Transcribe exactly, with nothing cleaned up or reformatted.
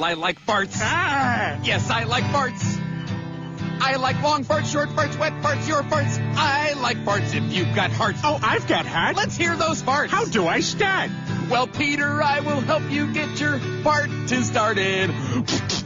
I like farts. Ah! Yes, I like farts. I like long farts, short farts, wet farts, your farts. I like farts if you've got hearts. Oh, I've got heart. Let's hear those farts. How do I start? Well, Peter, I will help you get your fart to started.